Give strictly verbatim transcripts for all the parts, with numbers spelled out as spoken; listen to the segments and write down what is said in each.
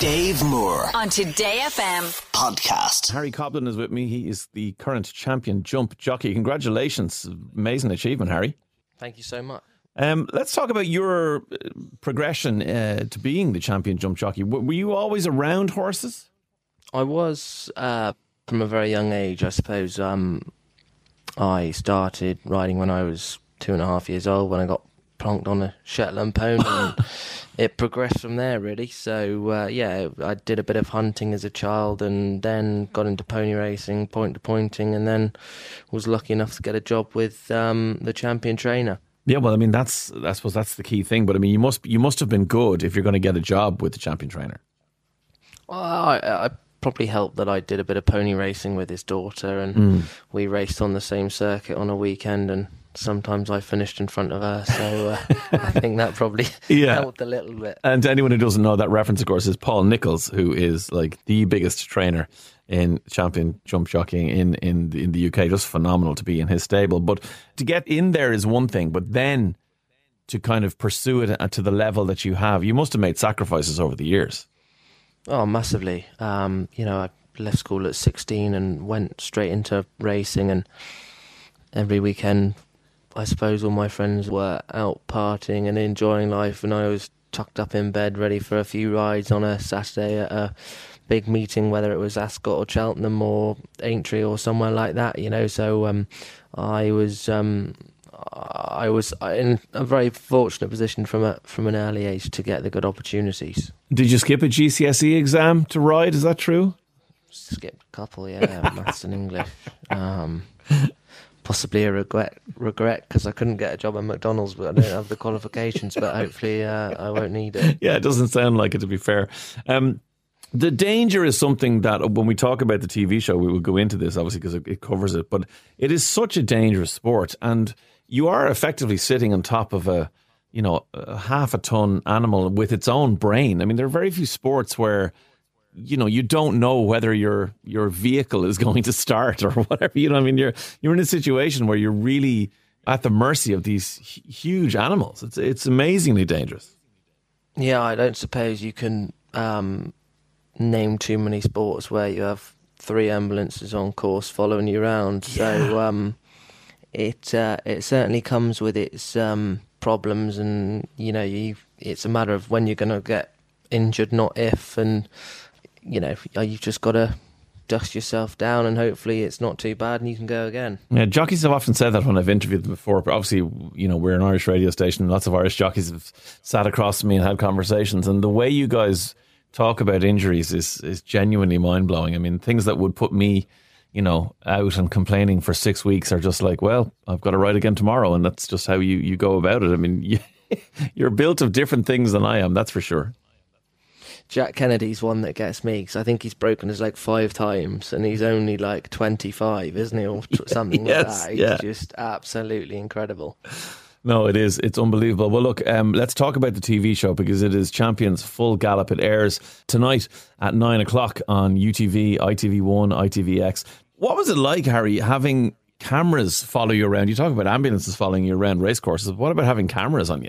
Dave Moore on Today F M podcast. Harry Coblin is with me. He is the current champion jump jockey. Congratulations. Amazing achievement, Harry. Thank you so much. Um, let's talk about your progression uh, to being the champion jump jockey. W- were you always around horses? I was uh, from a very young age, I suppose. Um, I started riding when I was two and a half years old, when I got plonked on a Shetland pony, and it progressed from there, really. So, uh, yeah, I did a bit of hunting as a child and then got into pony racing, point to pointing, and then was lucky enough to get a job with um, the champion trainer. Yeah, well, I mean, that's I suppose that's the key thing. But I mean, you must you must have been good if you're going to get a job with the champion trainer. Well, I, I probably helped that I did a bit of pony racing with his daughter, and Mm. we raced on the same circuit on a weekend, and sometimes I finished in front of her. So uh, I think that probably Yeah. helped a little bit. And anyone who doesn't know, that reference, of course, is Paul Nichols, who is like the biggest trainer in champion jump jockeying in, in, the, in the U K. Just phenomenal to be in his stable. But to get in there is one thing, but then to kind of pursue it to the level that you have, you must have made sacrifices over the years. Oh, massively. Um, you know, I left school at sixteen and went straight into racing, and every weekend, I suppose all my friends were out partying and enjoying life, and I was tucked up in bed ready for a few rides on a Saturday at a big meeting, whether it was Ascot or Cheltenham or Aintree or somewhere like that, you know. So um, I was um, I was in a very fortunate position from a from an early age to get the good opportunities. Did you skip a G C S E exam to ride? Is that true? Skipped a couple, yeah, maths and English. Um, possibly a regret, regret because I couldn't get a job at McDonald's, but I don't have the qualifications. But hopefully, uh, I won't need it. Yeah, it doesn't sound like it, to be fair. Um, the danger is something that when we talk about the T V show, we will go into this, obviously, because it, it covers it. But it is such a dangerous sport, and you are effectively sitting on top of a, you know, a half a ton animal with its own brain. I mean, there are very few sports where, you know, you don't know whether your your vehicle is going to start or whatever. You know, I mean, you're you're in a situation where you're really at the mercy of these h- huge animals. It's it's amazingly dangerous. Yeah, I don't suppose you can um, name too many sports where you have three ambulances on course following you around. Yeah. So um, it uh, it certainly comes with its um, problems, and you know, you it's a matter of when you're going to get injured, not if, and you know, you've just got to dust yourself down and hopefully it's not too bad and you can go again. Yeah, jockeys have often said that when I've interviewed them before, but obviously, you know, we're an Irish radio station and lots of Irish jockeys have sat across from me and had conversations, and the way you guys talk about injuries is, is genuinely mind-blowing. I mean, things that would put me, you know, out and complaining for six weeks are just like, well, I've got to ride again tomorrow, and that's just how you, you go about it. I mean, you, you're built of different things than I am, that's for sure. Jack Kennedy's one that gets me because I think he's broken his leg five times and he's only like twenty-five, isn't he, or something Yes, like that. He's yeah. just absolutely incredible. No, it is. It's unbelievable. Well, look, um, let's talk about the T V show because it is Champions Full Gallop. It airs tonight at nine o'clock on U T V, I T V one, I T V X. What was it like, Harry, having cameras follow you around? You talk about ambulances following you around racecourses. What about having cameras on you?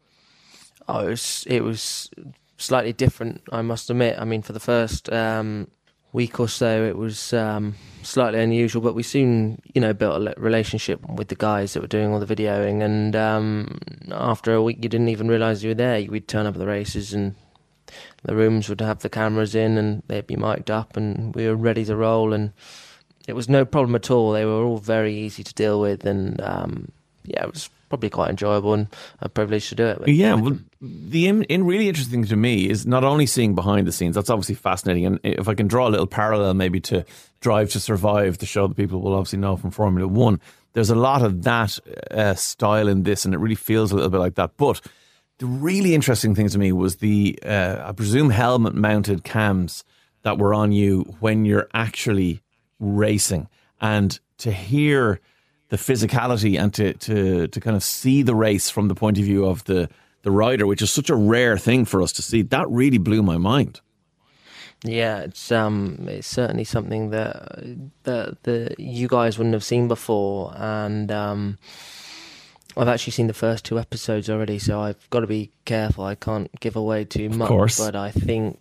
Oh, it was, it was slightly different, I must admit. I mean, for the first um, week or so, it was um, slightly unusual, but we soon, you know, built a relationship with the guys that were doing all the videoing. And um, after a week, you didn't even realise you were there. We'd turn up at the races and the rooms would have the cameras in and they'd be mic'd up and we were ready to roll. And it was no problem at all. They were all very easy to deal with. And um, yeah, it was probably quite enjoyable and a privilege to do it. Yeah, well, the in, in really interesting to me is not only seeing behind the scenes. That's obviously fascinating, and if I can draw a little parallel maybe to Drive to Survive, the show that people will obviously know from Formula One, there's a lot of that uh, style in this, and it really feels a little bit like that. But the really interesting thing to me was the uh, I presume helmet mounted cams that were on you when you're actually racing, and to hear the physicality and to, to, to kind of see the race from the point of view of the, the rider, which is such a rare thing for us to see. That really blew my mind. Yeah, it's um, it's certainly something that that the you guys wouldn't have seen before, and um, I've actually seen the first two episodes already, so I've got to be careful. I can't give away too much, course. but I think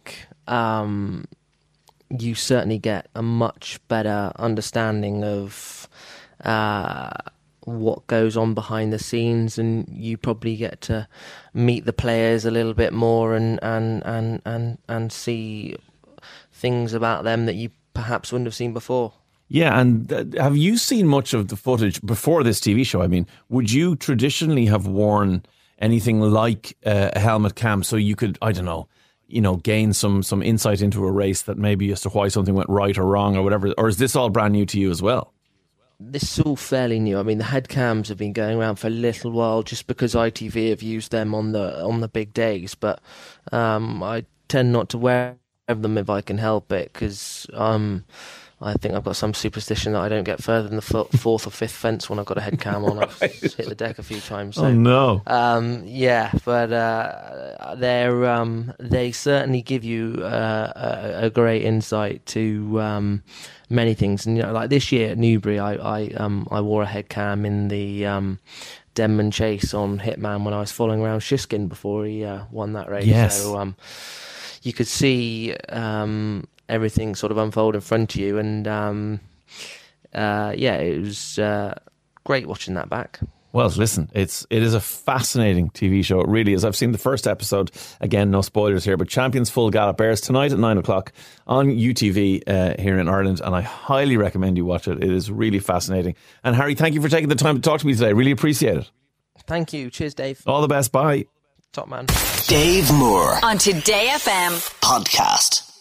um, you certainly get a much better understanding of uh, what goes on behind the scenes, and you probably get to meet the players a little bit more and and and and, and see things about them that you perhaps wouldn't have seen before. Yeah, and uh, have you seen much of the footage before this T V show? I mean, would you traditionally have worn anything like uh, a helmet cam so you could, I don't know, you know, gain some some insight into a race that maybe as to why something went right or wrong or whatever? Or is this all brand new to you as well? This is all fairly new. I mean, the head cams have been going around for a little while just because I T V have used them on the on the big days, but um, I tend not to wear them if I can help it, because um, I think I've got some superstition that I don't get further than the fourth or fifth fence when I've got a head cam on. Right. I've hit the deck a few times. So, oh no! Um, yeah, but uh, they're um, they certainly give you uh, a, a great insight to um, many things. And you know, like this year at Newbury, I I, um, I wore a head cam in the um, Denman Chase on Hitman when I was following around Shiskin before he uh, won that race. Yes. So um, you could see Um, everything sort of unfold in front of you, and um, uh, yeah, it was uh, great watching that back. Well, listen, it's it is a fascinating T V show. It really is. I've seen the first episode. Again, no spoilers here, but Champions Full Gallop airs tonight at nine o'clock on U T V uh, here in Ireland, and I highly recommend you watch it. It is really fascinating. And Harry, thank you for taking the time to talk to me today. Really appreciate it. Thank you. Cheers, Dave. All the best. Bye. Top man. Dave Moore on Today F M podcast.